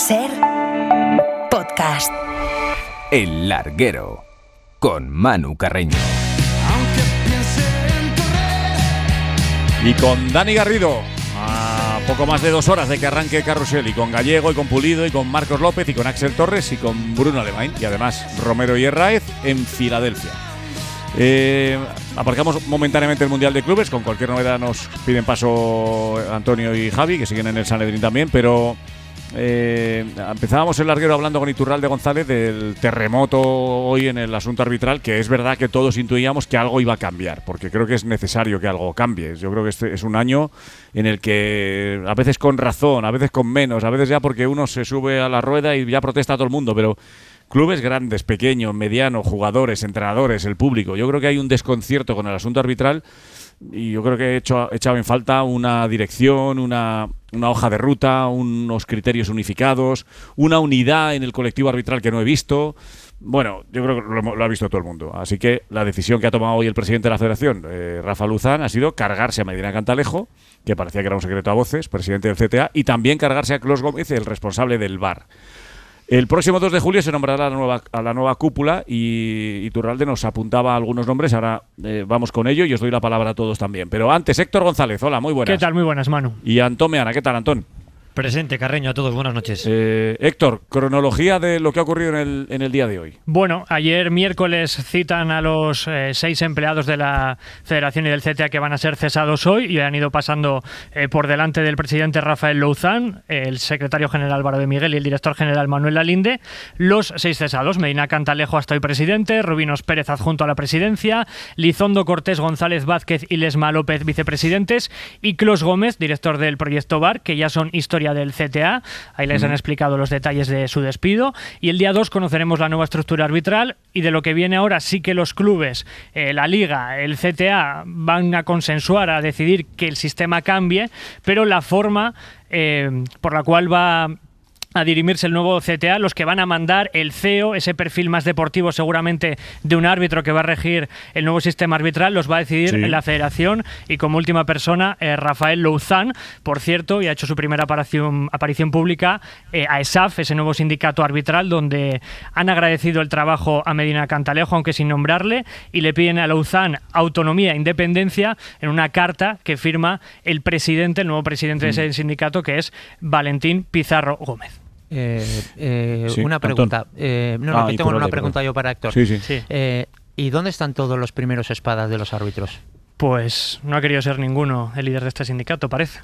SER Podcast. El Larguero, con Manu Carreño. Y con Dani Garrido, a poco más de 2 horas de que arranque Carrusel, y con Gallego, y con Pulido, y con Marcos López, y con Axel Torres, y con Bruno Alemán, y además Romero y Herráez en Filadelfia. Aparcamos momentáneamente el Mundial de Clubes. Con cualquier novedad nos piden paso Antonio y Javi, que siguen en el Sanedrín también, pero empezábamos el larguero hablando con Iturralde González del terremoto hoy en el asunto arbitral, que es verdad que todos intuíamos que algo iba a cambiar, porque creo que es necesario que algo cambie. Yo creo que este es un año en el que, a veces con razón, a veces con menos, a veces ya porque uno se sube a la rueda y ya protesta a todo el mundo, pero clubes grandes, pequeños, medianos, jugadores, entrenadores, el público, yo creo que hay un desconcierto con el asunto arbitral. Y yo creo que he echado en falta una dirección, una hoja de ruta, unos criterios unificados, una unidad en el colectivo arbitral que no he visto. Bueno, yo creo que lo ha visto todo el mundo. Así que la decisión que ha tomado hoy el presidente de la Federación, Rafa Luzán, ha sido cargarse a Medina Cantalejo, que parecía que era un secreto a voces, presidente del CTA, y también cargarse a Clos Gómez, el responsable del VAR. El próximo 2 de julio se nombrará a la nueva cúpula, y Iturralde nos apuntaba algunos nombres. Ahora vamos con ello y os doy la palabra a todos también. Pero antes, Héctor González, hola, muy buenas. ¿Qué tal? Muy buenas, Manu. Y Antón Meana, ¿qué tal, Antón? Presente, Carreño, a todos, buenas noches. Héctor, cronología de lo que ha ocurrido en el día de hoy. Bueno, ayer miércoles citan a los 6 empleados de la Federación y del CTA que van a ser cesados hoy, y han ido pasando por delante del presidente Rafael Luzán, el secretario general Álvaro de Miguel y el director general Manuel Lalinde. Los 6 cesados: Medina Cantalejo, hasta hoy presidente; Rubinos Pérez, adjunto a la presidencia; Lizondo Cortés, González Vázquez y Lesma López, vicepresidentes; y Clos Gómez, director del proyecto VAR, que ya son historia del CTA. Ahí les han explicado los detalles de su despido. Y el día 2 conoceremos la nueva estructura arbitral, y de lo que viene ahora sí que los clubes, la Liga, el CTA, van a consensuar, a decidir que el sistema cambie, pero la forma por la cual va a dirimirse el nuevo CTA, los que van a mandar el CEO, ese perfil más deportivo seguramente de un árbitro que va a regir el nuevo sistema arbitral, los va a decidir en la Federación, y como última persona Rafael Luzán, por cierto, y ha hecho su primera aparición pública a ESAF, ese nuevo sindicato arbitral, donde han agradecido el trabajo a Medina Cantalejo, aunque sin nombrarle, y le piden a Luzán autonomía e independencia en una carta que firma el presidente, el nuevo presidente de ese sindicato, que es Valentín Pizarro Gómez. Sí, una pregunta. Que tengo una pregunta yo para Héctor. Sí. ¿Y dónde están todos los primeros espadas de los árbitros? Pues no ha querido ser ninguno el líder de este sindicato, parece.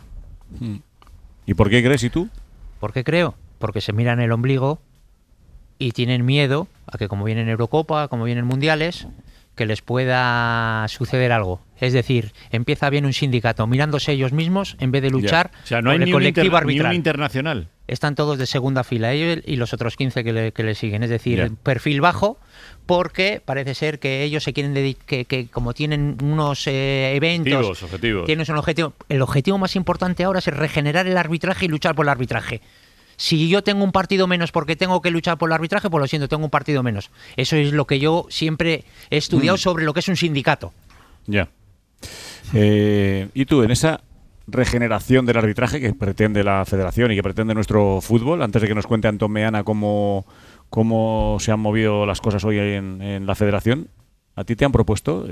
¿Y por qué crees? ¿Y tú? ¿Por qué creo? Porque se miran el ombligo y tienen miedo a que, como vienen Eurocopa, como vienen Mundiales, que les pueda suceder algo. Es decir, empieza bien un sindicato mirándose ellos mismos en vez de luchar no hay por el colectivo ni arbitral. un internacional. Están todos de segunda fila, ellos y los otros 15 que le siguen. Es decir, perfil bajo, porque parece ser que ellos se quieren dedicar, que como tienen unos eventos, objetivos. Tienen un objetivo. El objetivo más importante ahora es regenerar el arbitraje y luchar por el arbitraje. Si yo tengo un partido menos porque tengo que luchar por el arbitraje, pues lo siento, tengo un partido menos. Eso es lo que yo siempre he estudiado sobre lo que es un sindicato. Ya. ¿Y tú, en esa regeneración del arbitraje que pretende la Federación y que pretende nuestro fútbol, antes de que nos cuente Antón Meana cómo se han movido las cosas hoy en la Federación, ¿a ti te han propuesto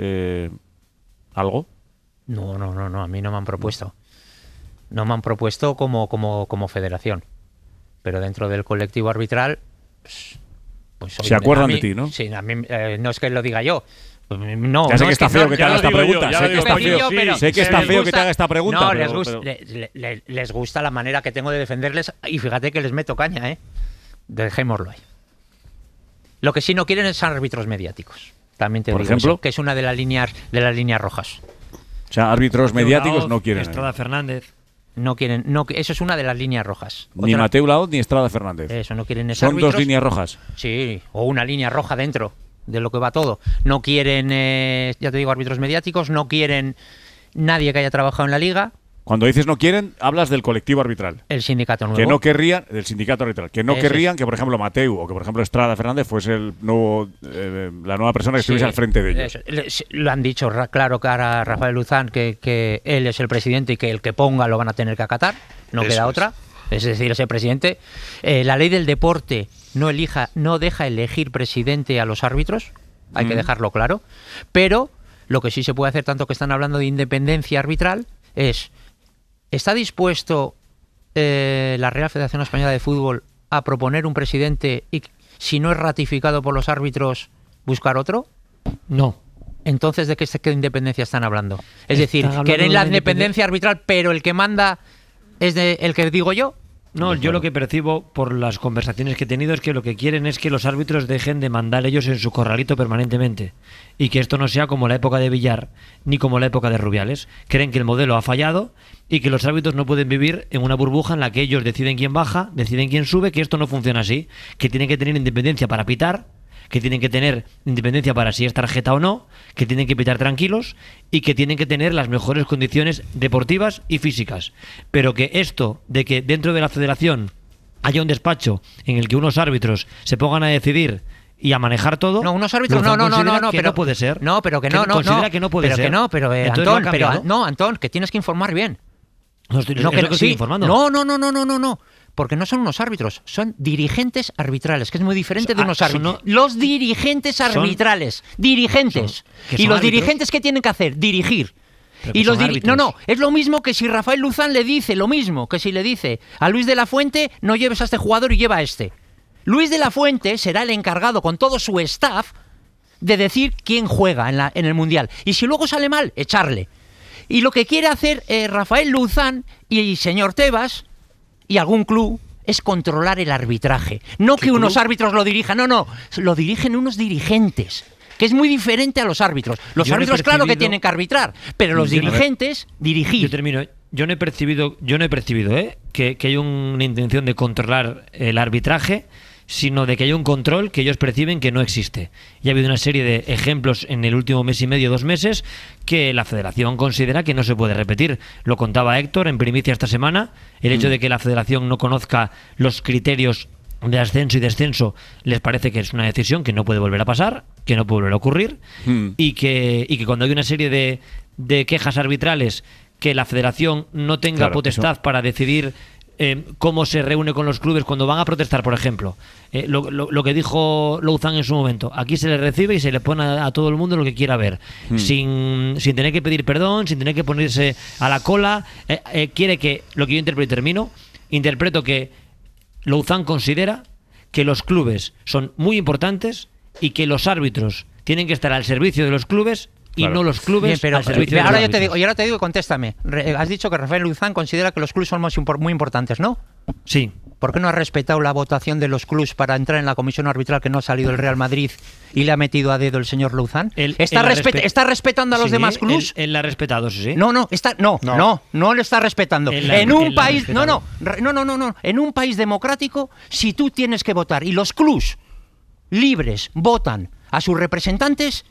algo? No, a mí no me han propuesto. No me han propuesto como Federación. Pero dentro del colectivo arbitral, pues se acuerdan de ti, ¿no? Sí, a mí, no es que lo diga yo. No, ya sé no que está feo que te haga esta pregunta. Sé que está feo que te haga esta pregunta. No, pero les gusta la manera que tengo de defenderles, y fíjate que les meto caña, ¿eh? Dejémoslo ahí. Lo que sí no quieren son árbitros mediáticos. También te digo, por ejemplo, que es una de las líneas rojas. O sea, árbitros mediáticos no quieren. Estrada Fernández. No quieren, eso es una de las líneas rojas. Ni Mateu Laoz ni Estrada Fernández. Eso, no quieren esos Son árbitros. 2 líneas rojas. Sí, o una línea roja dentro de lo que va todo. No quieren, ya te digo, árbitros mediáticos, no quieren nadie que haya trabajado en la Liga. Cuando dices no quieren, hablas del colectivo arbitral. El sindicato nuevo. Que no querrían, del sindicato arbitral, que no querrían que, por ejemplo, Mateu o que, por ejemplo, Estrada Fernández fuese el nuevo, la nueva persona que estuviese al frente de ellos. Lo han dicho claro cara a Rafael Luzán, que él es el presidente y que el que ponga lo van a tener que acatar. No queda otra. Es decir, ese presidente, la ley del deporte no deja elegir presidente a los árbitros, hay que dejarlo claro, pero lo que sí se puede hacer, tanto que están hablando de independencia arbitral, ¿está dispuesto la Real Federación Española de Fútbol a proponer un presidente y, si no es ratificado por los árbitros, buscar otro? No. Entonces, ¿de qué independencia están hablando? Es decir, quieren la independencia arbitral, pero el que manda es el que digo yo. No, yo lo que percibo por las conversaciones que he tenido es que lo que quieren es que los árbitros dejen de mandar ellos en su corralito permanentemente y que esto no sea como la época de Villar ni como la época de Rubiales. Creen que el modelo ha fallado y que los árbitros no pueden vivir en una burbuja en la que ellos deciden quién baja, deciden quién sube, que esto no funciona así, que tienen que tener independencia para pitar, que tienen que tener independencia para si es tarjeta o no, que tienen que pitar tranquilos y que tienen que tener las mejores condiciones deportivas y físicas. Pero que esto de que dentro de la federación haya un despacho en el que unos árbitros se pongan a decidir y a manejar todo. No, unos árbitros no, que pero no puede ser. No, pero que no, considera que no puede pero ser. Que no, pero Antón, que tienes que informar bien. No estoy, no, que no, estoy informando. No. Porque no son unos árbitros, son dirigentes arbitrales, que es muy diferente de unos árbitros. Los dirigentes arbitrales, dirigentes. ¿Y los dirigentes qué tienen que hacer? Dirigir. Y los es lo mismo que si Rafael Luzán le dice lo mismo que si le dice a Luis de la Fuente, no lleves a este jugador y lleva a este. Luis de la Fuente será el encargado con todo su staff de decir quién juega en el Mundial. Y si luego sale mal, echarle. Y lo que quiere hacer Rafael Luzán y señor Tebas y algún club es controlar el arbitraje. No que unos árbitros lo dirijan, no, lo dirigen unos dirigentes, que es muy diferente a los árbitros. Los árbitros, claro que tienen que arbitrar, pero los dirigentes, dirigir. Yo termino. Yo no he percibido que hay una intención de controlar el arbitraje, sino de que haya un control que ellos perciben que no existe. Y ha habido una serie de ejemplos en el último mes y medio, 2 meses, que la Federación considera que no se puede repetir. Lo contaba Héctor en primicia esta semana. El hecho de que la Federación no conozca los criterios de ascenso y descenso les parece que es una decisión que no puede volver a pasar, que no puede volver a ocurrir, y que cuando hay una serie de quejas arbitrales, que la Federación no tenga potestad para decidir cómo se reúne con los clubes cuando van a protestar, por ejemplo. Lo que dijo Luzán en su momento, aquí se le recibe y se le pone a todo el mundo lo que quiera ver, sin tener que pedir perdón, sin tener que ponerse a la cola. Quiere que, lo que yo interpreto que Luzán considera que los clubes son muy importantes y que los árbitros tienen que estar al servicio de los clubes y no los clubes. Bien, al servicio de los árbitros. Ahora te digo, contéstame. Has dicho que Rafael Luzán considera que los clubes son muy importantes, ¿no? Sí. ¿Por qué no ha respetado la votación de los clubes para entrar en la comisión arbitral que no ha salido el Real Madrid y le ha metido a dedo el señor Luzán? ¿Está respetando a los demás clubes? Él la ha respetado, sí. No le está respetando. En un país democrático, si tú tienes que votar y los clubes libres votan a sus representantes,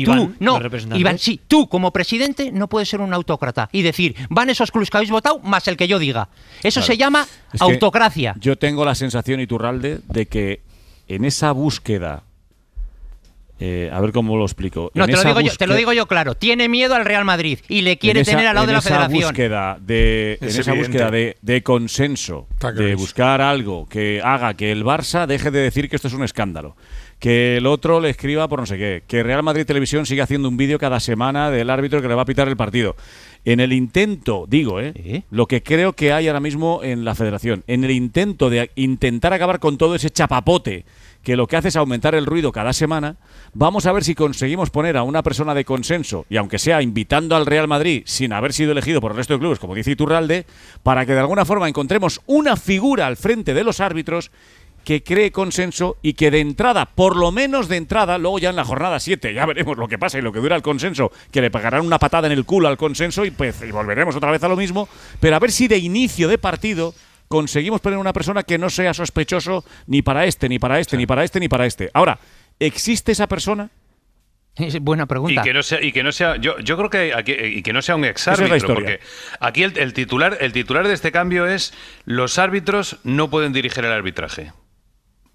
tú como presidente no puedes ser un autócrata y decir, van esos clubes que habéis votado más el que yo diga. Eso se llama autocracia. Yo tengo la sensación, Iturralde, de que en esa búsqueda, a ver cómo lo explico. No, te lo digo yo claro. Tiene miedo al Real Madrid y le quiere tener al lado de la Federación. En esa búsqueda de consenso, de buscar algo que haga que el Barça deje de decir que esto es un escándalo, que el otro le escriba por no sé qué, que Real Madrid Televisión siga haciendo un vídeo cada semana del árbitro que le va a pitar el partido. En el intento, lo que creo que hay ahora mismo en la Federación, en el intento de intentar acabar con todo ese chapapote que lo que hace es aumentar el ruido cada semana, vamos a ver si conseguimos poner a una persona de consenso, y aunque sea invitando al Real Madrid sin haber sido elegido por el resto de clubes, como dice Iturralde, para que de alguna forma encontremos una figura al frente de los árbitros que cree consenso y que de entrada, por lo menos de entrada, luego ya en la jornada 7 ya veremos lo que pasa y lo que dura el consenso, que le pegarán una patada en el culo al consenso y volveremos otra vez a lo mismo, pero a ver si de inicio de partido conseguimos poner una persona que no sea sospechoso ni para este, ni para este, ni para este, ni para este. Ahora, ¿existe esa persona? Es buena pregunta. Y que no sea yo creo que y que no sea un exárbitro, porque aquí el titular de este cambio es: los árbitros no pueden dirigir el arbitraje.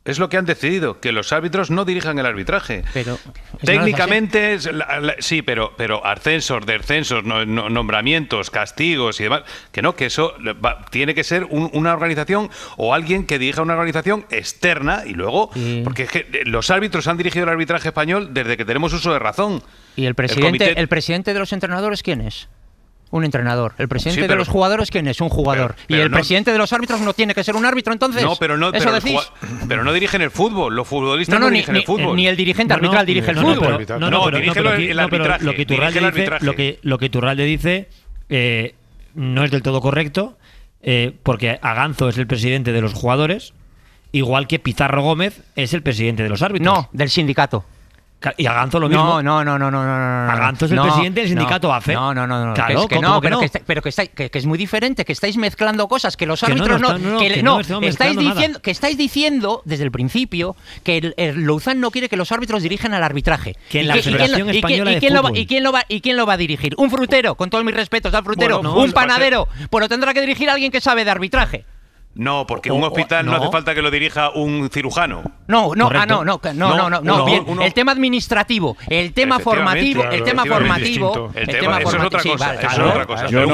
Es lo que han decidido, que los árbitros no dirijan el arbitraje. Pero técnicamente, sí, pero ascensos, descensos, nombramientos, castigos y demás, que eso tiene que ser una organización o alguien que dirija una organización externa y luego, porque es que los árbitros han dirigido el arbitraje español desde que tenemos uso de razón. ¿Y el presidente de los entrenadores quién es? Un entrenador. ¿El presidente de los jugadores quién es? Un jugador. ¿Y el presidente de los árbitros no tiene que ser un árbitro entonces? No, pero no dirigen el fútbol. Los futbolistas no dirigen el fútbol. Ni el dirigente arbitral dirige el fútbol. Dirige el arbitraje. Lo que Iturralde dice no es del todo correcto, porque Aganzo es el presidente de los jugadores, igual que Pizarro Gómez es el presidente de los árbitros. No, del sindicato. Y Aganzo lo mismo. No. Aganzo es el presidente del sindicato AFE. No. Claro, que es muy diferente, que estáis mezclando cosas, que los árbitros estáis diciendo desde el principio que el Louzán no quiere que los árbitros dirijan al arbitraje. Que en la Federación Española de Fútbol. ¿Y quién lo va a dirigir? Un frutero, con todos mis respetos al frutero, un panadero. Pues lo tendrá que dirigir alguien que sabe de arbitraje. No, porque un hospital no hace falta que lo dirija un cirujano. No. Bien, el tema administrativo, el tema formativo, eso es otra cosa. Yo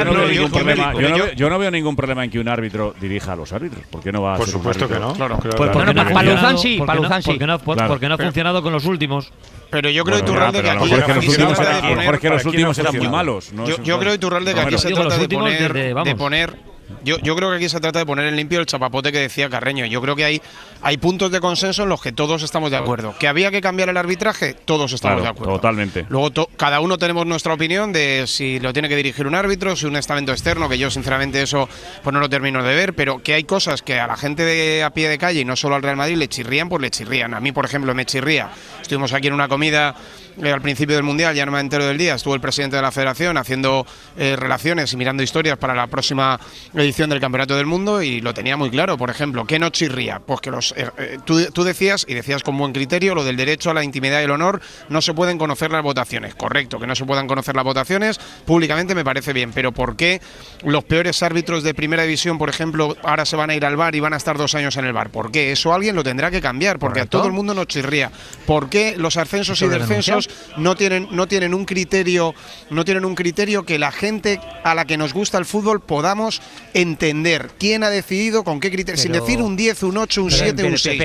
no veo ningún problema en que un árbitro dirija a los árbitros. ¿Por qué no va a ser? Por supuesto que no. Claro. Para Louzán sí. Porque no ha funcionado con los últimos. Pero yo creo, Iturralde, que aquí porque los últimos eran muy malos. Yo creo, Iturralde, que aquí se trata de poner. Yo creo que aquí se trata de poner en limpio el chapapote que decía Carreño. Yo creo que hay puntos de consenso en los que todos estamos de acuerdo. ¿Que había que cambiar el arbitraje? Todos estamos de acuerdo. Totalmente. Luego cada uno tenemos nuestra opinión de si lo tiene que dirigir un árbitro, si un estamento externo, que yo sinceramente eso pues no lo termino de ver, pero que hay cosas que a la gente de a pie de calle y no solo al Real Madrid le chirrían, pues le chirrían. A mí, por ejemplo, me chirría. Estuvimos aquí en una comida al principio del Mundial, ya no me entero del día, estuvo el presidente de la Federación haciendo relaciones y mirando historias para la próxima edición del Campeonato del Mundo y lo tenía muy claro. Por ejemplo, ¿qué no chirría? Pues que tú decías, y decías con buen criterio, lo del derecho a la intimidad y el honor, no se pueden conocer las votaciones. Correcto, que no se puedan conocer las votaciones públicamente me parece bien, pero ¿por qué los peores árbitros de primera división, por ejemplo, ahora se van a ir al VAR y van a estar 2 años en el VAR? ¿Por qué? Eso alguien lo tendrá que cambiar, porque a todo el mundo nos chirría. ¿Por qué los ascensos y descensos no tienen un criterio que la gente a la que nos gusta el fútbol podamos entender quién ha decidido con qué criterio, sin decir un 10, un 8, un 7, un 6,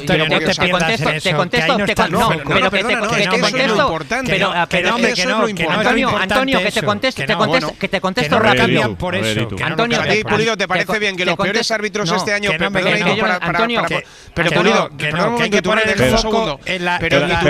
Antonio, que te contesto rápido. Por eso. Antonio, Pulido, ¿te parece bien que los peores árbitros este año pero Pulido, que hay que poner el foco en la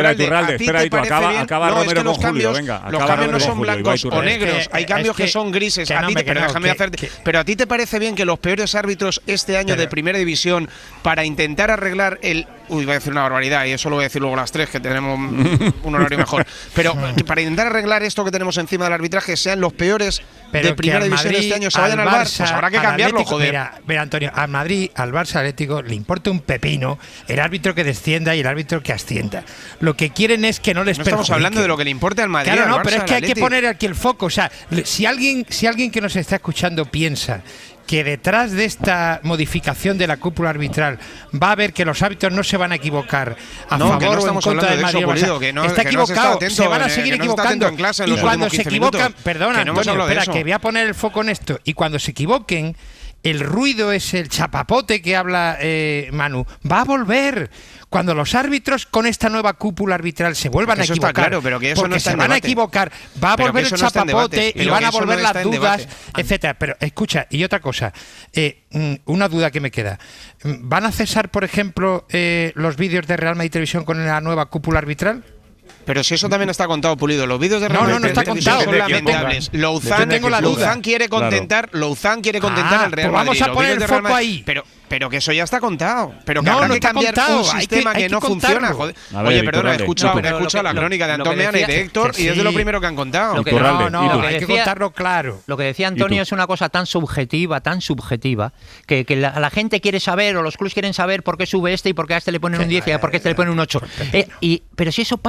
acaba Romero con Julio, venga. Los cambios no son blancos o negros, hay cambios que son grises. Pero a ti te parece bien que los peores árbitros este año de Primera División, para intentar arreglar voy a decir una barbaridad y eso lo voy a decir luego a las 3, que tenemos un horario mejor, pero que para intentar arreglar esto que tenemos encima del arbitraje sean los peores de Primera División este año, se vayan al Barça, pues habrá que cambiarlo, joder. Mira, Antonio, al Madrid, al Barça Atlético le importa un pepino el árbitro que descienda y el árbitro que ascienda. Lo que quieren es que no les perjudique. Estamos hablando de lo que le importa al Madrid. Claro, no, pero es que hay que poner aquí el foco. O sea, si alguien que nos está escuchando piensa que detrás de esta modificación de la cúpula arbitral va a ver que los árbitros no se van a equivocar a favor o en contra del Madrid. Está equivocado, se van a seguir equivocando. Y cuando se equivocan, perdona, Antonio, espera, que voy a poner el foco en esto. Y cuando se equivoquen, el ruido es el chapapote que habla Manu. Va a volver. Cuando los árbitros con esta nueva cúpula arbitral se vuelvan a equivocar, claro, pero que eso porque no está se van a equivocar, va a volver el chapapote y van a volver las dudas, etcétera. Pero escucha, y otra cosa, una duda que me queda. ¿Van a cesar, por ejemplo, los vídeos de Real Madrid Televisión con la nueva cúpula arbitral? Pero si eso también está contado, Pulido. Los vídeos de Real Madrid no está contado. Son lamentables. Louzán quiere contentar al Real Madrid. Vamos a poner el foco ahí. Pero que eso ya está contado. Pero que habrá que cambiar un sistema que no funciona. Joder. Oye, perdona, he escuchado la crónica de Antón Meana y de Héctor y es de lo primero que han contado. Hay que contarlo claro. Lo que decía Antonio es una cosa tan subjetiva, que la gente quiere saber, o los clubs quieren saber por qué sube este y por qué a este le ponen un 10 y por qué a este le ponen un 8. Pero si eso pasa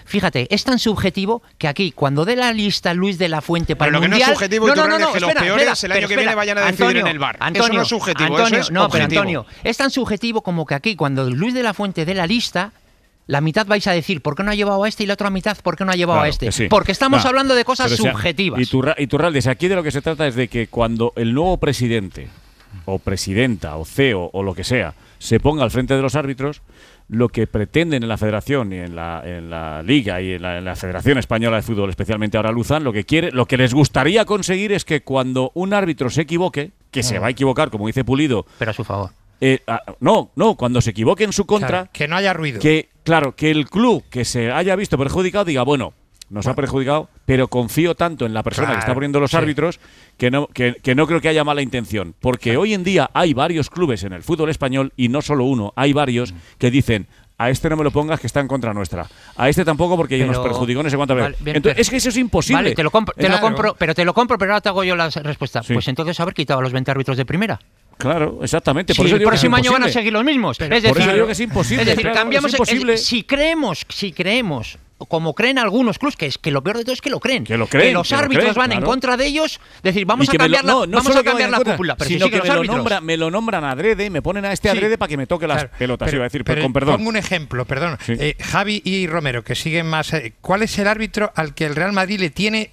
fíjate, es tan subjetivo que aquí, cuando dé la lista Luis de la Fuente para Pero el lo que Mundial... no es subjetivo, Iturralde, es que los peores el año que viene vayan a decidir en el VAR. Eso no es subjetivo, eso es objetivo. Es tan subjetivo como que aquí, cuando Luis de la Fuente dé la lista, la mitad vais a decir ¿por qué no ha llevado a este? Y la otra mitad ¿por qué no ha llevado a este? Sí. Porque estamos hablando de cosas pero, subjetivas. Iturralde, aquí de lo que se trata es de que cuando el nuevo presidente o presidenta o CEO o lo que sea se ponga al frente de los árbitros, lo que pretenden en la Federación y en la Liga y en la Federación Española de Fútbol, especialmente ahora Luzán, lo que les gustaría conseguir es que cuando un árbitro se equivoque, que se va a equivocar, como dice Pulido, pero a su favor. No, cuando se equivoque en su contra, claro, que no haya ruido. Que el club que se haya visto perjudicado diga, bueno, nos ha perjudicado, pero confío tanto en la persona que está poniendo los árbitros que no creo que haya mala intención. Porque hoy en día hay varios clubes en el fútbol español, y no solo uno, hay varios que dicen, a este no me lo pongas que está en contra nuestra, a este tampoco porque nos perjudicó no sé cuántas veces. Entonces, es que eso es imposible. Vale, te lo compro, pero ahora te hago yo la respuesta. Sí. Pues entonces haber quitado a los 20 árbitros de primera. Claro, exactamente. Por sí, eso el próximo año van a seguir los mismos. Pero es decir, por eso digo que es imposible. Es decir, claro, cambiamos. Es imposible. Si creemos, como creen algunos clubes, que lo peor de todo es que lo creen. Que los árbitros van en contra de ellos. Es decir, vamos a cambiar la cúpula. Pero sino que me lo nombran adrede, me ponen a este adrede para que me toque las pelotas. Iba a decir, con perdón. Pongo un ejemplo, perdón. Sí. Javi y Romero, que siguen más. ¿Cuál es el árbitro al que el Real Madrid le tiene,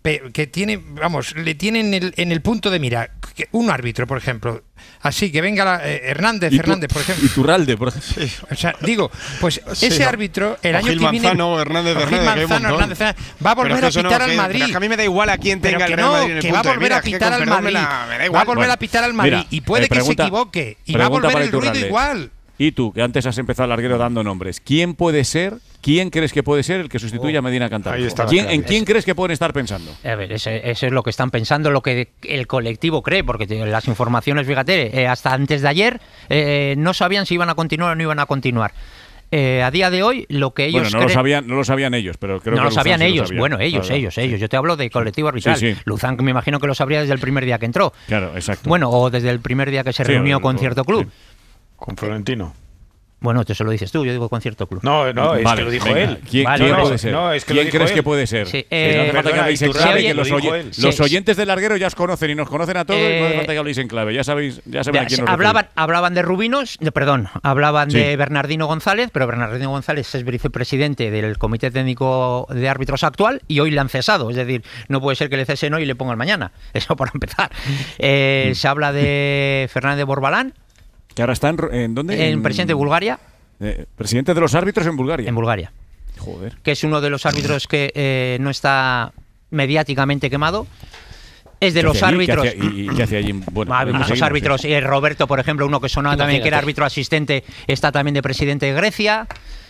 le tiene en el punto de mira? Un árbitro, por ejemplo. Así que venga Hernández, por ejemplo. Iturralde, por ejemplo. Sí. O sea, digo, pues ese árbitro, el año Gil que viene. Hernández, va a volver a pitar al Madrid. Pero es que a mí me da igual a quién tenga el Real Madrid en el que va a volver a pitar al Madrid. Va a volver a pitar al Madrid. Y puede que se equivoque. Y va a volver el ruido igual. Y tú, que antes has empezado el larguero dando nombres, ¿quién crees que puede ser el que sustituya a Medina Cantalejo? ¿En quién crees que pueden estar pensando? A ver, eso es lo que están pensando, lo que el colectivo cree, porque las informaciones, fíjate, hasta antes de ayer no sabían si iban a continuar o no iban a continuar. A día de hoy, lo que ellos no lo sabían ellos, pero creo que no lo sabían ellos. Sabía. Bueno, ellos. Yo te hablo de colectivo arbitral. Sí. Luzán, que me imagino que lo sabría desde el primer día que entró. Claro, exacto. Bueno, o desde el primer día que se reunió con cierto club. Sí. Con Florentino. Bueno, eso lo dices tú, yo digo con cierto club. No, es que lo dijo él. ¿Quién puede ser? ¿Quién crees que puede ser? Sí, no hace falta que habléis en clave, que los oyentes del larguero ya os conocen y nos conocen a todos, no hace falta que habléis en clave, ya saben a quién nos hablaban de Rubinos, hablaban de Bernardino González, pero Bernardino González es vicepresidente del Comité Técnico de Árbitros actual y hoy le han cesado, es decir, no puede ser que le cesen hoy y le pongan mañana, eso por empezar. Se habla de Fernández Borbalán, que ahora está ¿en dónde? En presidente de Bulgaria. Presidente de los árbitros en Bulgaria. En Bulgaria. Joder. Que es uno de los árbitros que no está mediáticamente quemado. Es de los árbitros. ¿Qué hace allí? Bueno, hay muchos árbitros. Roberto, por ejemplo, uno que sonaba también, que era árbitro asistente, está también de presidente de Grecia.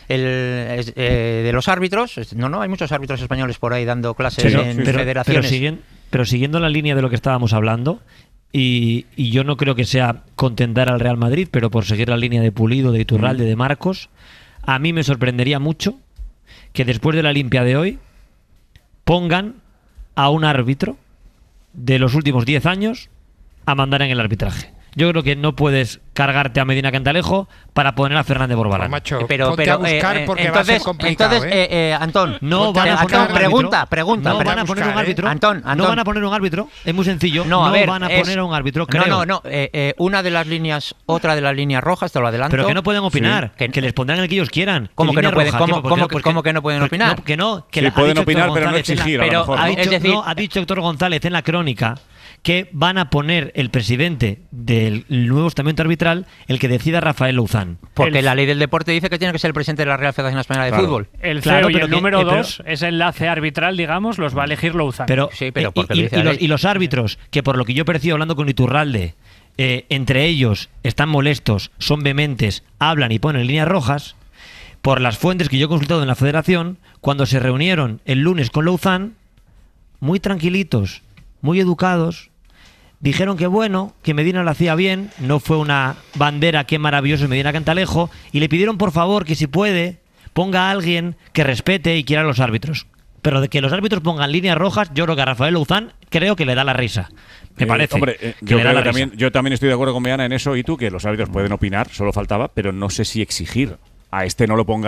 De los árbitros. No, hay muchos árbitros españoles por ahí dando clases en federaciones. Pero siguiendo la línea de lo que estábamos hablando. Y yo no creo que sea contentar al Real Madrid, pero por seguir la línea de Pulido, de Iturralde, de Marcos, a mí me sorprendería mucho que después de la limpia de hoy pongan a un árbitro de los últimos 10 años a mandar en el arbitraje. Yo creo que no puedes cargarte a Medina Cantalejo para poner a Fernández Borbalán. Macho, pero a buscar porque entonces, va a ser complicado. Antón, no van a poner pregunta. No van a poner un árbitro. Antón. No van a poner un árbitro. Es muy sencillo. No van a poner un árbitro. Creo. Otra de las líneas rojas, te lo adelanto. Pero que no pueden opinar. Sí. Que les pondrán el que ellos quieran. ¿Cómo que no pueden? ¿Cómo que no pueden opinar? Que pueden opinar, pero no exigir. Ha dicho Héctor González en la crónica que van a poner el presidente del nuevo estamento arbitral el que decida Rafael Louzán. Porque la ley del deporte dice que tiene que ser el presidente de la Real Federación Española de Fútbol. El CEO y el número 2, ese enlace arbitral, digamos, los va a elegir Louzán. Y los árbitros, que por lo que yo percibo hablando con Iturralde, entre ellos están molestos, son vehementes, hablan y ponen líneas rojas, por las fuentes que yo he consultado en la Federación, cuando se reunieron el lunes con Louzán, muy tranquilitos, muy educados, dijeron que Medina lo hacía bien, no fue una bandera, qué maravilloso Medina Cantalejo, y le pidieron por favor que si puede ponga a alguien que respete y quiera a los árbitros. Pero de que los árbitros pongan líneas rojas, yo creo que a Rafael Louzán creo que le da la risa. Me parece. Hombre, yo también estoy de acuerdo con Meana en eso, y tú, que los árbitros pueden opinar, solo faltaba, pero no sé si exigir. A este no lo pongáis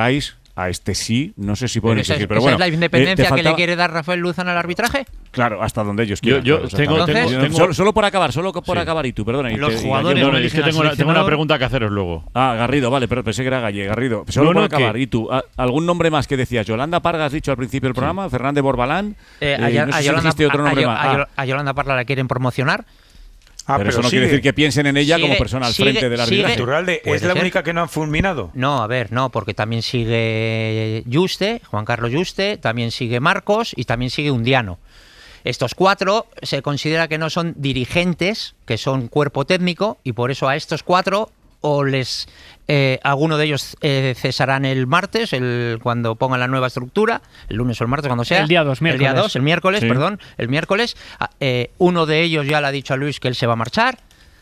a este sí, no sé si pueden Pero exigir. esa, Pero ¿esa bueno, es la independencia te que le quiere dar Rafael Luzán al arbitraje? Claro, hasta donde ellos quieran. Yo claro, tengo- exactamente. Solo por acabar, y tú, perdona. Los y jugadores No, no es que eligen al tengo una seleccionador. pregunta que haceros luego. Garrido, vale, pero pensé que era Galle, Garrido. Solo por acabar, que- y tú, ¿algún nombre más que decías? Yolanda Parga, has dicho al principio del programa, Fernández Borbalán. No sé si dijiste otro nombre más. A Yolanda Parga la quieren promocionar. Pero eso no quiere decir que piensen en ella como Sigue- persona al sigue- frente del sigue- arbitraje. Iturralde, Puede ¿es la ser. única que no han fulminado? No, a ver, no, porque también sigue Juste, Juan Carlos Juste, también sigue Marcos y también sigue Undiano. Estos 4 se considera que no son dirigentes, que son cuerpo técnico, y por eso a estos 4 o les alguno de ellos cesarán el martes, cuando pongan la nueva estructura, el lunes o el martes, cuando sea. El día 2, miércoles. El día 2, el miércoles, Sí. perdón, el miércoles. Uno de ellos ya le ha dicho a Luis que él se va a marchar,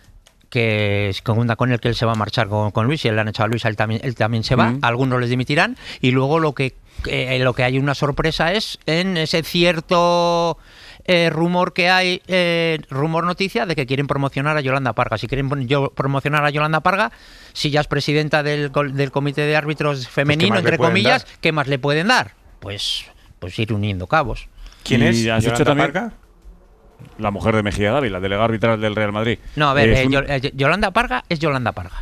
que se confunda con él, que él se va a marchar con Luis, y él le han echado a Luis, él también se va, algunos les dimitirán, y luego lo que hay una sorpresa es en ese cierto rumor que hay, rumor noticia, de que quieren promocionar a Yolanda Parga. Si quieren promocionar a Yolanda Parga, si ya es presidenta del comité de árbitros femenino, más le entre pueden comillas, dar? ¿qué más le pueden dar? Pues ir uniendo cabos. ¿Quién Y es? has dicho ¿Yolanda también- Parga? La mujer de Mejía Dávila, delegada arbitral del Real Madrid. No, a ver, Es un- Yolanda Parga es Yolanda Parga.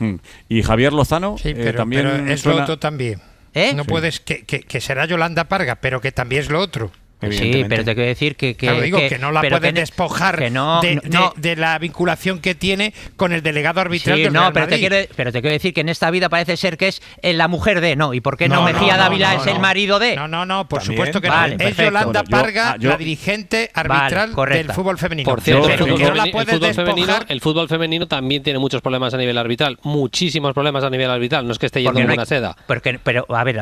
Y Javier Lozano Sí, pero, también pero es suena- lo otro también. ¿Eh? No Sí. puedes, que será Yolanda Parga, pero que también es lo otro. Sí, Evidentemente. pero te quiero decir que Claro, digo que no la pero pueden que despojar que no, no. de la vinculación que tiene con el delegado arbitral Sí, del no, Real pero Madrid. pero te quiero decir que en esta vida parece ser que es la mujer de, ¿no? ¿Y por qué no, Mejía Dávila es el marido de? No, por También. supuesto que Vale, no. Es perfecto. Yolanda Bueno, Parga, yo- la dirigente arbitral correcta. del fútbol femenino. Por cierto, Pero el que no la el puedes fútbol femenino, despojar. el fútbol femenino también tiene muchos problemas a nivel arbitral, muchísimos problemas a nivel arbitral, no es que esté yendo Porque en no hay- buena seda. pero a ver,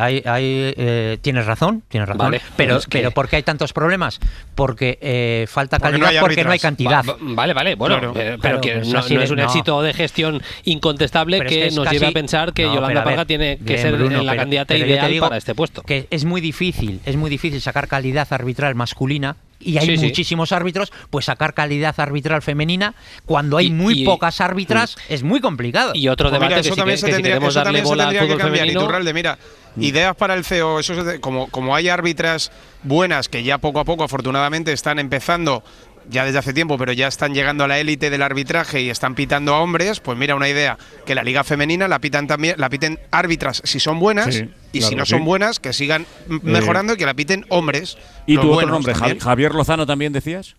tienes razón, Vale, pero, es que- pero ¿por qué hay tantos problemas? Porque falta Porque no calidad, hay porque no hay árbitras. cantidad. Vale, bueno, Claro. pero Claro, que es no, así no de- es un no. éxito de gestión incontestable Pero es que, que es nos casi- lleve a pensar que No, Yolanda pero a ver, Parga tiene que bien, ser Bruno, la pero- candidata pero yo te ideal digo para este puesto. Que es muy difícil sacar calidad arbitral masculina, y hay Sí, sí. muchísimos árbitros, pues sacar calidad arbitral femenina cuando hay muy Y- pocas árbitras es muy complicado. Y otro Pues debate mira, que eso si, también que se si tendría, queremos eso darle también se bola al tendría que fútbol cambiar. femenino. Iturralde, mira, ideas para el CEO. Como hay árbitras buenas que ya poco a poco, afortunadamente, están empezando ya desde hace tiempo, pero ya están llegando a la élite del arbitraje y están pitando a hombres, pues mira, una idea, que la liga femenina la piten árbitras si son buenas, Sí, y claro si no que son sí. buenas, que sigan mejorando y que la piten hombres. ¿Y los tu otro buenos nombre, también. Javier Lozano, también decías?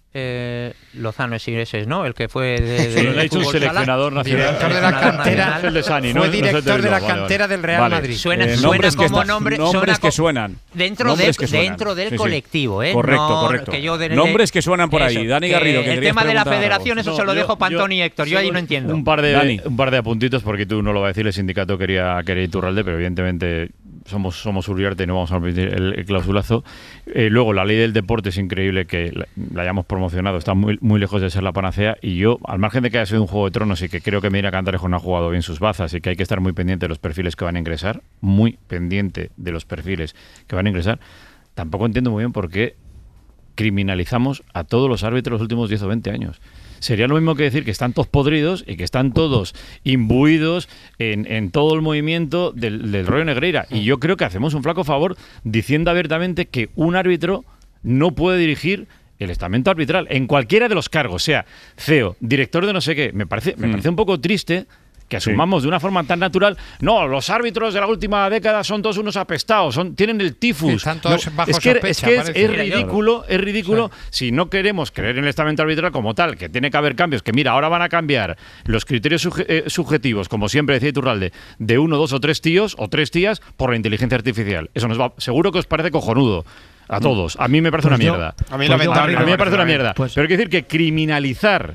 Lozano ese es, ¿no? El que fue Sí, lo ha dicho un fútbol sala. seleccionador nacional. Director de la cantera, Es el de Sani, ¿no? fue No es el director de la Bilbao, vale, cantera vale. del Real Vale. Madrid. Suena Nombres que como están- nombre, nombres suena que suenan. dentro Nombres que suenan. dentro del Sí, sí. colectivo, ¿eh? Correcto, No, correcto. que yo Nombres que suenan por ahí. Dani Garrido, que el querías tema de la preguntar federación, algo. eso se lo dejo para Antoni y Héctor. Yo ahí solo no entiendo. Un Dani. par de apuntitos, porque tú no lo vas a decir, el sindicato quería Iturralde, pero evidentemente somos Uriarte y no vamos a permitir el clausulazo. Luego, la ley del deporte es increíble que la hayamos promocionado, está muy, muy lejos de ser la panacea, y yo, al margen de que haya sido un Juego de Tronos y que creo que Medina Cantalejo no ha jugado bien sus bazas y que hay que estar muy pendiente de los perfiles que van a ingresar, muy pendiente de los perfiles que van a ingresar, tampoco entiendo muy bien por qué criminalizamos a todos los árbitros los últimos 10 o 20 años. Sería lo mismo que decir que están todos podridos y que están todos imbuidos en todo el movimiento del rollo Negreira. Y yo creo que hacemos un flaco favor diciendo abiertamente que un árbitro no puede dirigir el estamento arbitral en cualquiera de los cargos, sea CEO, director de no sé qué. Me parece un poco triste que asumamos de una forma tan natural. No, los árbitros de la última década son todos unos apestados, tienen el tifus. Sí, están todos bajo es que, sospecha, es parece. ridículo si no queremos creer en el estamento arbitral como tal, que tiene que haber cambios, que mira, ahora van a cambiar los criterios subjetivos, como siempre decía Iturralde, de 1, 2 o 3 tíos o 3 tías por la inteligencia artificial. Eso nos va, seguro que os parece cojonudo. A todos. A mí me parece una mierda. A mí lamentable. A mí me parece una mierda. Pues- Pero hay que decir que criminalizar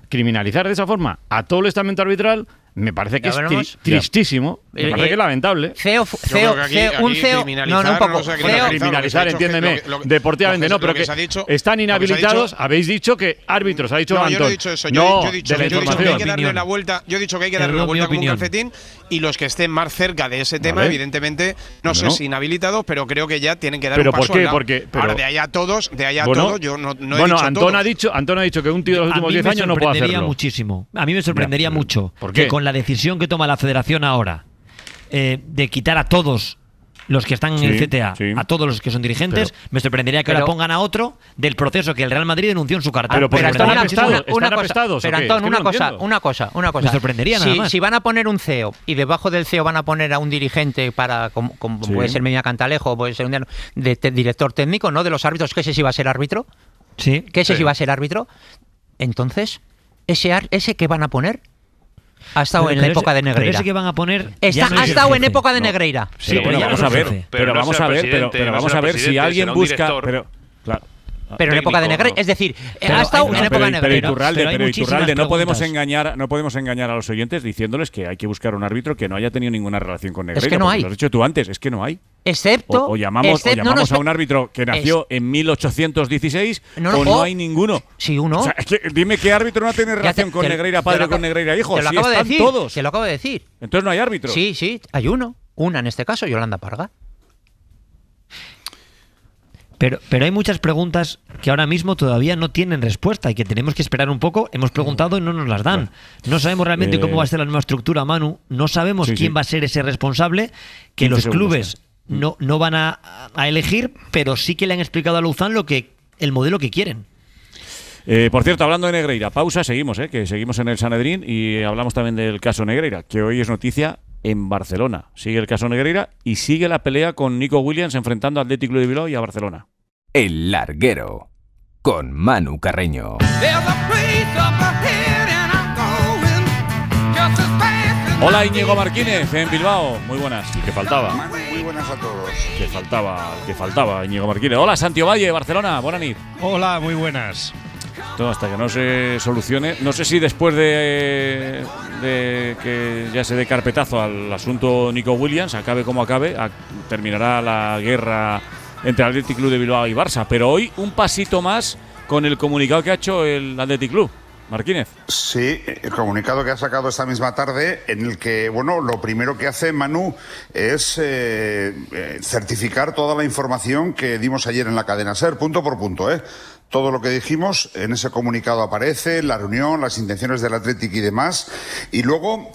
de esa forma a todo el estamento arbitral me parece que Ya es veremos. tristísimo. Me parece que es lamentable. CEO, Yo creo que aquí un CEO, criminalizar, no, un poco. no sé, CEO, Criminalizar, entiéndeme, deportivamente no, pero que están inhabilitados. Habéis dicho que árbitros, ha dicho No, Antón. yo no he dicho eso. No, Yo he dicho de la que hay información. que darle la vuelta. Yo he dicho que hay que darle Es la mi vuelta como un opinión. calcetín, y los que estén más cerca de ese tema, Vale. evidentemente, no sé No. si inhabilitados, pero creo que ya tienen que dar ¿Pero un paso por qué? al lado. Porque- pero- Ahora, de allá a todos, Bueno, yo no he bueno, dicho Antón todos. ha dicho que un tío de los A últimos mí 10 me años no puede sorprendería hacerlo. muchísimo. A mí me sorprendería Ya, mucho ¿por qué? que con la decisión que toma la federación ahora de quitar a todos los que están en el CTA, a todos los que son dirigentes, me sorprendería que ahora pongan a otro del proceso que el Real Madrid denunció en su carta. Pero están apestados. Pero Antón, una cosa. Me sorprendería nada más. Si van a poner un CEO y debajo del CEO van a poner a un dirigente para, como puede ser Medina Cantalejo, puede ser un director técnico, ¿no? De los árbitros, que ese sí va a ser árbitro. Sí. Que ese sí va a ser árbitro. Entonces, ese que van a poner ha estado en la época de Negreira. Pero ese que van a poner ha estado en época de Negreira. Sí, pero vamos a ver. Pero vamos a ver si alguien busca. Pero en época de Negreira, es decir, ha estado en época de Negreira. Pero Iturralde, no podemos engañar a los oyentes diciéndoles que hay que buscar un árbitro que no haya tenido ninguna relación con Negreira. Es que no hay. Lo has dicho tú antes, es que no hay. Excepto. O llamamos a un árbitro que nació en 1816 o no hay ninguno. Sí, uno. O sea, es que, dime qué árbitro no tiene relación con Negreira padre o con Negreira hijo. Te lo acabo de decir. Todos. Te lo acabo de decir. Entonces no hay árbitro. Sí, hay uno. Una en este caso, Yolanda Parga. Pero hay muchas preguntas que ahora mismo todavía no tienen respuesta y que tenemos que esperar un poco. Hemos preguntado y no nos las dan. No sabemos realmente cómo va a ser la nueva estructura, Manu. No sabemos quién va a ser ese responsable que los clubes no van a elegir, pero sí que le han explicado a Louzán el modelo que quieren. Por cierto, hablando de Negreira, pausa, seguimos, que seguimos en el Sanedrín y hablamos también del caso Negreira, que hoy es noticia en Barcelona. Sigue el caso Negreira y sigue la pelea con Nico Williams enfrentando al Athletic Club de Bilbao y a Barcelona. El Larguero, con Manu Carreño. Hola Íñigo Martínez en Bilbao, muy buenas. ¿Y qué faltaba? Muy buenas a todos. Que faltaba Íñigo Martínez. Hola Santiago Valle, Barcelona, buenas noches. Hola, muy buenas. Todo hasta que no se solucione. No sé si después de que ya se dé carpetazo al asunto Nico Williams, acabe como acabe, terminará la guerra entre el Athletic Club de Bilbao y Barça. Pero hoy un pasito más con el comunicado que ha hecho el Athletic Club. Martínez. Sí, el comunicado que ha sacado esta misma tarde, en el que, bueno, lo primero que hace Manu es certificar toda la información que dimos ayer en la cadena SER, punto por punto, Todo lo que dijimos en ese comunicado aparece, la reunión, las intenciones del Athletic y demás. Y luego,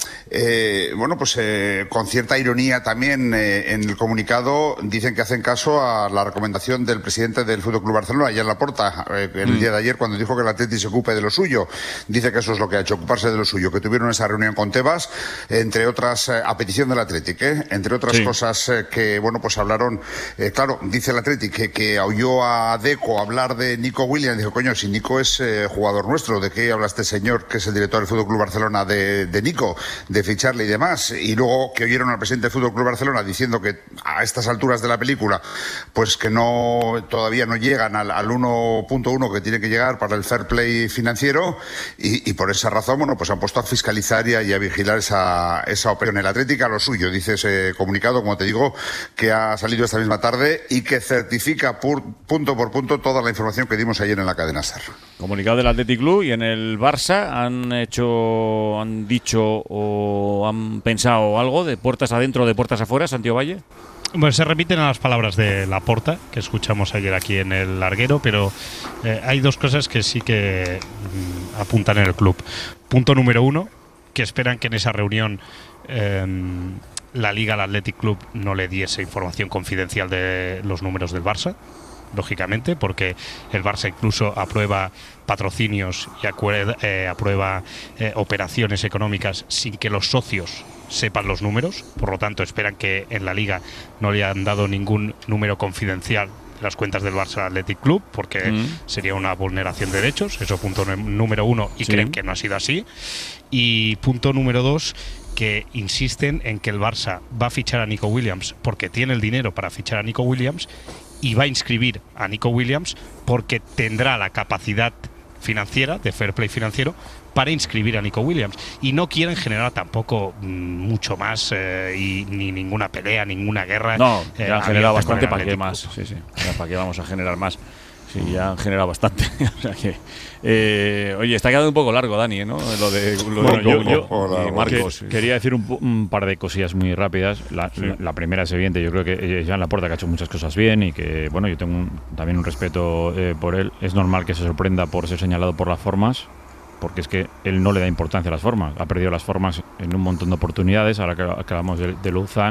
con cierta ironía también en el comunicado dicen que hacen caso a la recomendación del presidente del FC Barcelona, ayer Laporta, el día de ayer, cuando dijo que el Athletic se ocupe de lo suyo. Dice que eso es lo que ha hecho, ocuparse de lo suyo, que tuvieron esa reunión con Tebas, entre otras, a petición del Athletic, entre otras cosas que, hablaron. Claro, dice el Athletic que oyó a Deco hablar de Nico Williams, dijo, coño, si Nico es jugador nuestro, ¿de qué habla este señor que es el director del FC Barcelona de Nico, de ficharle y demás? Y luego que oyeron al presidente del FC Barcelona diciendo que a estas alturas de la película, pues que todavía no llegan al 1.1 que tiene que llegar para el fair play financiero, y por esa razón, pues han puesto a fiscalizar y a vigilar esa operación. El Atlético a lo suyo, dice ese comunicado, como te digo, que ha salido esta misma tarde y que certifica punto por punto toda la información que dimos ayer en la cadena SER. Comunicado del Athletic Club. Y en el Barça han dicho o han pensado algo de puertas adentro o de puertas afuera, Santiago Valle. Bueno, se repiten a las palabras de Laporta que escuchamos ayer aquí en el Larguero, pero hay dos cosas que sí que apuntan en el club. Punto número uno, que esperan que en esa reunión la Liga al Athletic Club no le diese información confidencial de los números del Barça, lógicamente, porque el Barça incluso aprueba patrocinios y aprueba operaciones económicas sin que los socios sepan los números. Por lo tanto, esperan que en la Liga no le han dado ningún número confidencial de las cuentas del Barça Athletic Club, porque sería una vulneración de derechos. Eso, punto número uno, y creen que no ha sido así. Y punto número dos, que insisten en que el Barça va a fichar a Nico Williams porque tiene el dinero para fichar a Nico Williams, y va a inscribir a Nico Williams porque tendrá la capacidad financiera, de fair play financiero, para inscribir a Nico Williams. Y no quieren generar tampoco mucho más ni ninguna pelea, ninguna guerra. No, ya han generado bastante, ¿para qué más? Sí. ¿Para qué vamos a generar más? Sí, ya han generado bastante. O sea que, oye, está quedando un poco largo, Dani, ¿no? Lo de yo y Marcos. Quería decir un par de cosillas muy rápidas. La primera es evidente. Yo creo que Joan Laporta, que ha hecho muchas cosas bien y que, bueno, yo tengo también un respeto por él. Es normal que se sorprenda por ser señalado por las formas, porque es que él no le da importancia a las formas. Ha perdido las formas en un montón de oportunidades. Ahora que hablamos de Louzán,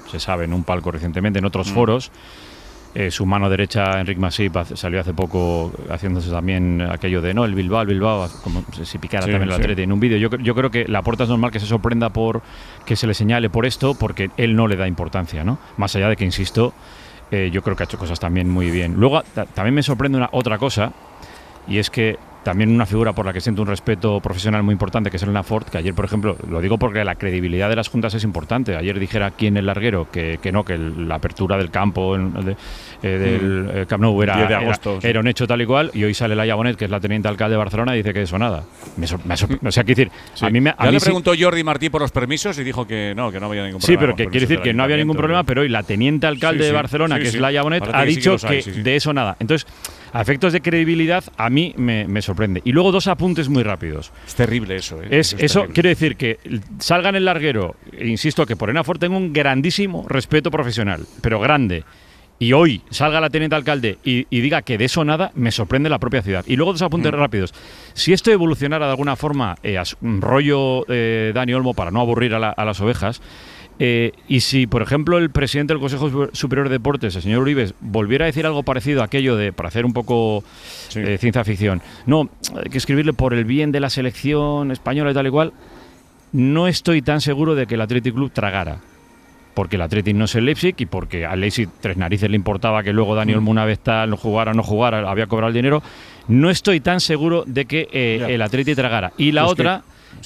se sabe en un palco recientemente, en otros foros. Su mano derecha, Enric Masip, salió hace poco haciéndose también aquello de el Bilbao, como si picara también el Atleti en un vídeo. Yo creo que Laporta es normal que se sorprenda por que se le señale por esto, porque él no le da importancia, ¿no? Más allá de que, insisto, yo creo que ha hecho cosas también muy bien. Luego, también me sorprende otra cosa, y es que también una figura por la que siento un respeto profesional muy importante, que es Elena Ford, que ayer, por ejemplo, lo digo porque la credibilidad de las juntas es importante. Ayer dijera aquí en el larguero que la apertura del campo del Camp Nou era un hecho tal y cual, y hoy sale Laia Bonet, que es la teniente alcalde de Barcelona, y dice que eso nada. O sea, quiero decir, a mí le preguntó Jordi Martí por los permisos y dijo que no había ningún problema. Sí, pero que quiere decir que no había ningún problema, pero hoy la teniente alcalde de Barcelona, que es Laia Bonet, ha dicho que de eso nada. Entonces, a efectos de credibilidad, a mí me sorprende. Y luego 2 apuntes muy rápidos. Es terrible eso. Eso quiere decir que salga en el larguero, insisto, que por Enafort tengo un grandísimo respeto profesional, pero grande. Y hoy salga la teniente alcalde y diga que de eso nada, me sorprende la propia ciudad. Y luego 2 apuntes rápidos. Si esto evolucionara de alguna forma rollo Dani Olmo, para no aburrir a las ovejas, y si, por ejemplo, el presidente del Consejo Superior de Deportes, el señor Uribe, volviera a decir algo parecido a aquello de, para hacer un poco ciencia ficción, no, hay que escribirle por el bien de la selección española y tal y cual, no estoy tan seguro de que el Athletic Club tragara. Porque el Athletic no es el Leipzig y porque al Leipzig 3 narices le importaba que luego Dani Olmo una vez tal, no jugara o no jugara, había cobrado el dinero. No estoy tan seguro de que el Athletic tragara. Y la otra...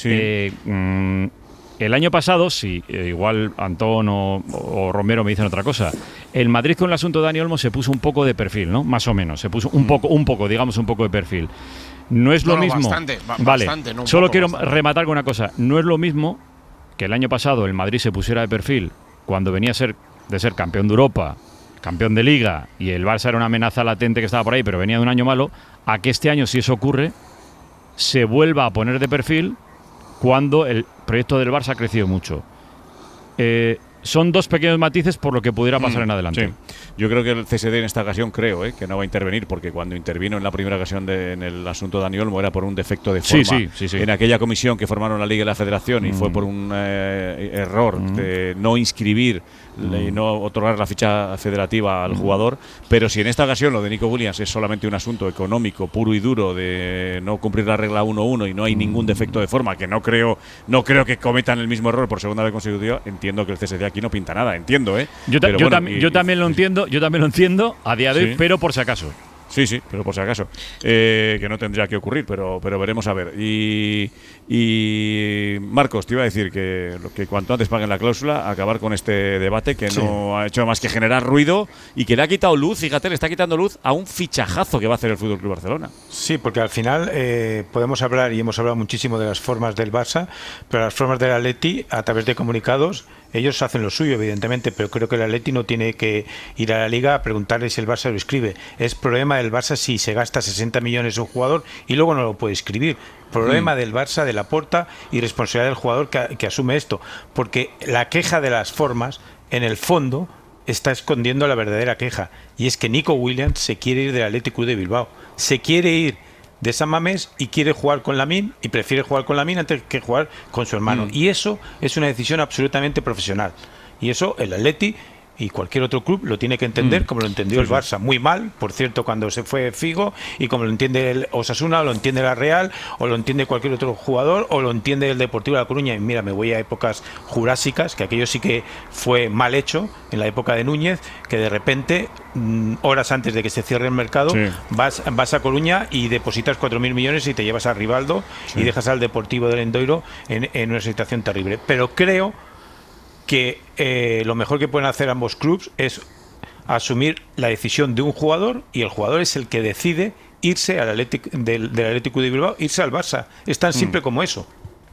el año pasado, igual Antón o Romero me dicen otra cosa, el Madrid con el asunto de Dani Olmo se puso un poco de perfil, ¿no? Más o menos, se puso un poco de perfil. No es lo mismo. Bastante, no solo quiero rematar con una cosa. No es lo mismo que el año pasado el Madrid se pusiera de perfil cuando venía de ser campeón de Europa, campeón de Liga, y el Barça era una amenaza latente que estaba por ahí, pero venía de un año malo, a que este año, si eso ocurre, se vuelva a poner de perfil cuando el proyecto del Barça ha crecido mucho. Son 2 pequeños matices por lo que pudiera pasar en adelante. Sí. Yo creo que el CSD en esta ocasión que no va a intervenir, porque cuando intervino en la primera ocasión en el asunto de Dani Olmo era por un defecto de forma en aquella comisión que formaron la Liga y la Federación, y fue por un error de no inscribir y no otorgar la ficha federativa al jugador. Pero si en esta ocasión lo de Nico Williams es solamente un asunto económico puro y duro de no cumplir la regla 1-1 y no hay ningún defecto de forma, que no creo que cometan el mismo error por segunda vez consecutiva, entiendo que el CSD aquí no pinta nada, entiendo, Yo también lo entiendo a día de hoy, pero por si acaso. Sí, pero por si acaso. Que no tendría que ocurrir, pero veremos a ver. Y Marcos, te iba a decir que cuanto antes paguen la cláusula, acabar con este debate que no ha hecho más que generar ruido y que le ha quitado luz, fíjate, le está quitando luz a un fichajazo que va a hacer el FC Barcelona. Sí, porque al final podemos hablar, y hemos hablado muchísimo de las formas del Barça, pero las formas del Atleti, a través de comunicados, ellos hacen lo suyo, evidentemente, pero creo que el Atleti no tiene que ir a la Liga a preguntarle si el Barça lo inscribe. Es problema del Barça si se gasta 60 millones en un jugador y luego no lo puede inscribir. Problema del Barça, de Laporta, y responsabilidad del jugador que asume esto. Porque la queja de las formas, en el fondo, está escondiendo la verdadera queja. Y es que Nico Williams se quiere ir del Athletic Club de Bilbao. Se quiere ir de San Mamés y quiere jugar con Lamine, y prefiere jugar con Lamine antes que jugar con su hermano. Y eso es una decisión absolutamente profesional. Y eso el Atleti y cualquier otro club lo tiene que entender, como lo entendió el Barça, muy mal, por cierto, cuando se fue Figo, y como lo entiende el Osasuna, o lo entiende la Real, o lo entiende cualquier otro jugador, o lo entiende el Deportivo de La Coruña. Y mira, me voy a épocas jurásicas, que aquello sí que fue mal hecho, en la época de Núñez, que de repente, horas antes de que se cierre el mercado, vas a Coruña y depositas 4.000 millones y te llevas a Rivaldo y dejas al Deportivo del Endoiro en una situación terrible. Pero creo que lo mejor que pueden hacer ambos clubes es asumir la decisión de un jugador, y el jugador es el que decide irse al del Atlético de Bilbao, irse al Barça. Es tan simple como eso.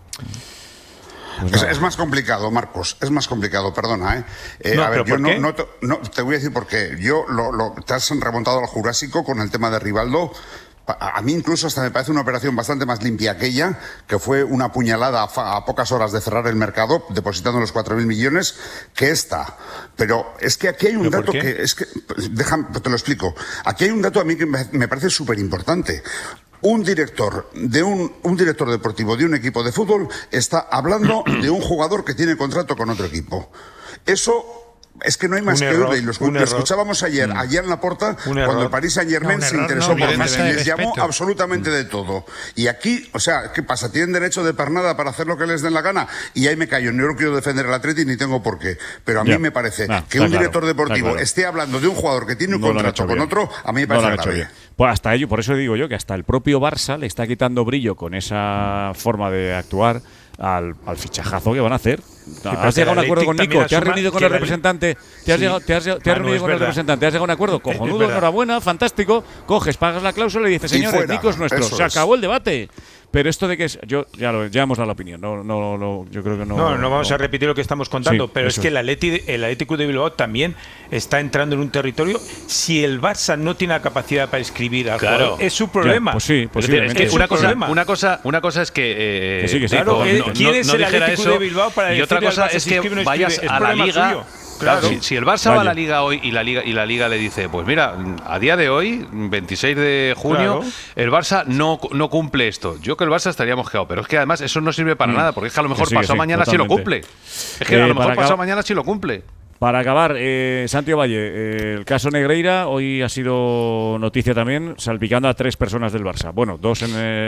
Es más complicado, Marcos, es más complicado, perdona, a ver, yo no te voy a decir por qué. Te has remontado al Jurásico con el tema de Rivaldo. A mí incluso hasta me parece una operación bastante más limpia aquella, que fue una puñalada a pocas horas de cerrar el mercado, depositando los 4.000 millones, que esta. Pero es que aquí hay un dato déjame, te lo explico. Aquí hay un dato a mí que me parece súper importante. Un director deportivo de un equipo de fútbol está hablando de un jugador que tiene contrato con otro equipo. Eso Es que no hay más que oírle. Lo escuchábamos ayer en Laporta, cuando el Paris Saint-Germain se interesó por Messi, les llamó absolutamente de todo. Y aquí, o sea, ¿qué pasa? ¿Tienen derecho de pernada para hacer lo que les den la gana? Y ahí me callo. No quiero defender el Atleti ni tengo por qué. Pero a mí me parece que un director deportivo esté hablando de un jugador que tiene un contrato con otro, a mí me parece grave. Pues hasta ello, por eso digo yo que hasta el propio Barça le está quitando brillo con esa forma de actuar al fichajazo que van a hacer. ¿Has llegado a un acuerdo con Nico? ¿Te has reunido con el representante? ¿Te has reunido con el representante? ¿Has llegado a un acuerdo? Cojonudo, enhorabuena, fantástico. Coges, pagas la cláusula y dices, señores, Nico es nuestro. Se acabó el debate. Pero esto de que ya hemos dado la opinión. Yo creo que no. No vamos a repetir lo que estamos contando, pero es que el Atlético de Bilbao también está entrando en un territorio. Si el Barça no tiene la capacidad para escribir al jugador, es su problema. Pues sí, posiblemente. Es que una cosa es que ¿quién es el Atlético de Bilbao para y otra cosa es que vayas a la Liga. Claro, si el Barça va a la Liga hoy y la Liga le dice, pues mira, a día de hoy, 26 de junio, el Barça no cumple esto. Yo que el Barça estaría mosqueado, pero es que además eso no sirve para nada, porque es que a lo mejor pasado mañana sí lo cumple. Es que a lo mejor pasado mañana sí lo cumple. Para acabar, Santi Valle, el caso Negreira hoy ha sido noticia también, salpicando a 3 personas del Barça. Bueno, 2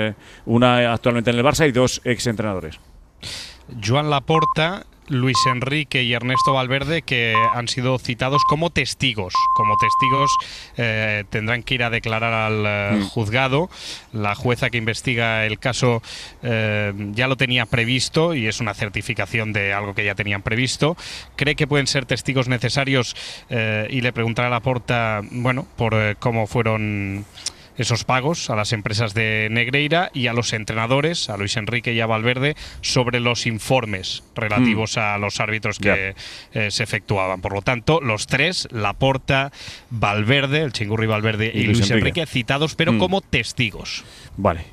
una actualmente en el Barça y 2 exentrenadores. Joan Laporta, Luis Enrique y Ernesto Valverde, que han sido citados como testigos. Como testigos tendrán que ir a declarar al juzgado. La jueza que investiga el caso ya lo tenía previsto y es una certificación de algo que ya tenían previsto. Cree que pueden ser testigos necesarios y le preguntará a Laporta, por cómo fueron esos pagos a las empresas de Negreira y a los entrenadores, a Luis Enrique y a Valverde, sobre los informes relativos a los árbitros que se efectuaban. Por lo tanto, los 3, Laporta, Valverde, el Chingurri Valverde y Luis Enrique, citados pero como testigos. Vale,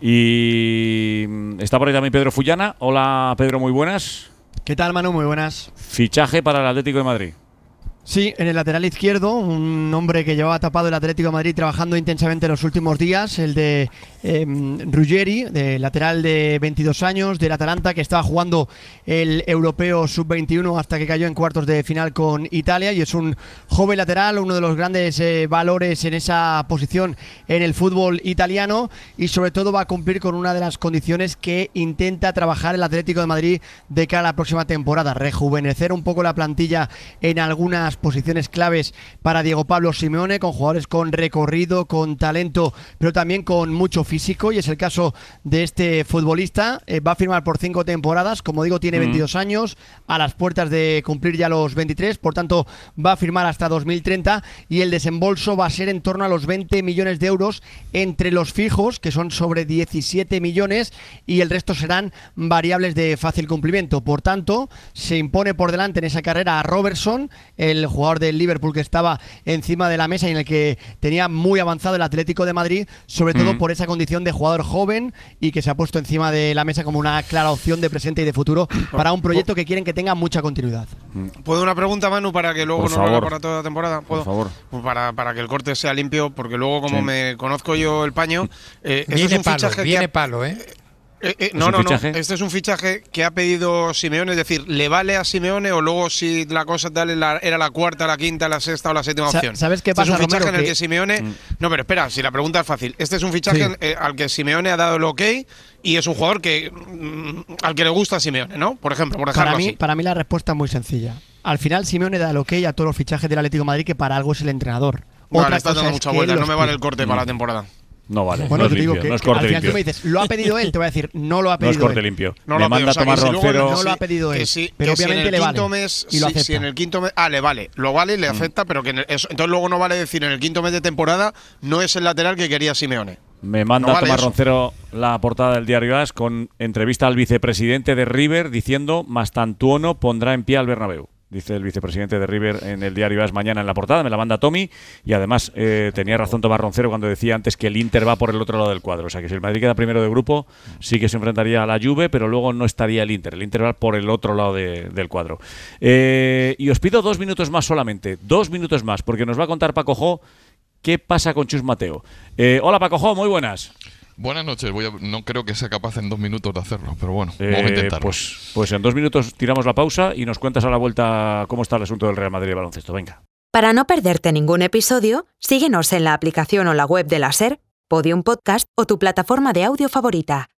y está por ahí también Pedro Fullana. Hola Pedro, muy buenas. ¿Qué tal, Manu? Muy buenas. Fichaje para el Atlético de Madrid. Sí, en el lateral izquierdo, un hombre que llevaba tapado el Atlético de Madrid trabajando intensamente los últimos días, el de Ruggeri, de lateral de 22 años, del Atalanta, que estaba jugando el Europeo Sub-21 hasta que cayó en cuartos de final con Italia, y es un joven lateral, uno de los grandes valores en esa posición en el fútbol italiano, y sobre todo va a cumplir con una de las condiciones que intenta trabajar el Atlético de Madrid de cara a la próxima temporada: rejuvenecer un poco la plantilla en algunas posiciones claves para Diego Pablo Simeone, con jugadores con recorrido, con talento, pero también con mucho físico, y es el caso de este futbolista. Va a firmar por 5 temporadas, como digo, tiene 22 años, a las puertas de cumplir ya los 23, por tanto va a firmar hasta 2030, y el desembolso va a ser en torno a los 20 millones de euros entre los fijos, que son sobre 17 millones, y el resto serán variables de fácil cumplimiento. Por tanto, se impone por delante en esa carrera a Robertson, el jugador del Liverpool que estaba encima de la mesa y en el que tenía muy avanzado el Atlético de Madrid, sobre todo por esa condición de jugador joven y que se ha puesto encima de la mesa como una clara opción de presente y de futuro para un proyecto que quieren que tenga mucha continuidad. ¿Puedo una pregunta, Manu, para que luego no lo haga para toda la temporada? ¿Puedo? Por favor. Para que el corte sea limpio, porque luego, como me conozco yo el paño, viene palo. No. Este es un fichaje que ha pedido Simeone, es decir, ¿le vale a Simeone o luego si la cosa tal era la cuarta, la quinta, la sexta o la séptima opción? ¿Sabes qué pasa, es un fichaje Romero, en el que Simeone… No, pero espera, si la pregunta es fácil. Este es un fichaje al que Simeone ha dado el ok y es un jugador que al que le gusta a Simeone, ¿no? Por ejemplo, por dejarlo así. Para mí la respuesta es muy sencilla. Al final Simeone da el ok a todos los fichajes del Atlético de Madrid, que para algo es el entrenador. Vale, está dando mucha vuelta, no me vale el corte para la temporada. No vale. Bueno, no te digo limpio, que no es corte al final limpio. tú me dices, ¿lo ha pedido él? Te voy a decir, no lo ha pedido él. No es corte limpio. No le manda a Tomás Roncero. No lo ha pedido él. pero obviamente le vale. Y lo acepta. Si en el quinto mes… le vale. Lo vale y le acepta, pero que entonces luego no vale decir en el quinto mes de temporada no es el lateral que quería Simeone. Me manda Tomás Roncero la portada del diario AS con entrevista al vicepresidente de River diciendo Mastantuono pondrá en pie al Bernabéu. Dice el vicepresidente de River en el diario AS mañana en la portada, me la manda Tommy, y además tenía razón Tomás Roncero cuando decía antes que el Inter va por el otro lado del cuadro. O sea que si el Madrid queda primero de grupo, sí que se enfrentaría a la Juve, pero luego no estaría el Inter. El Inter va por el otro lado del cuadro. Y os pido 2 minutos más solamente, 2 minutos más, porque nos va a contar Paco Jo qué pasa con Chus Mateo. Hola Paco Jo, muy buenas. Buenas noches. No creo que sea capaz en 2 minutos de hacerlo, pero bueno, vamos a intentarlo. Pues en 2 minutos tiramos la pausa y nos cuentas a la vuelta cómo está el asunto del Real Madrid de baloncesto. Venga. Para no perderte ningún episodio, síguenos en la aplicación o la web de la SER, Podium Podcast o tu plataforma de audio favorita.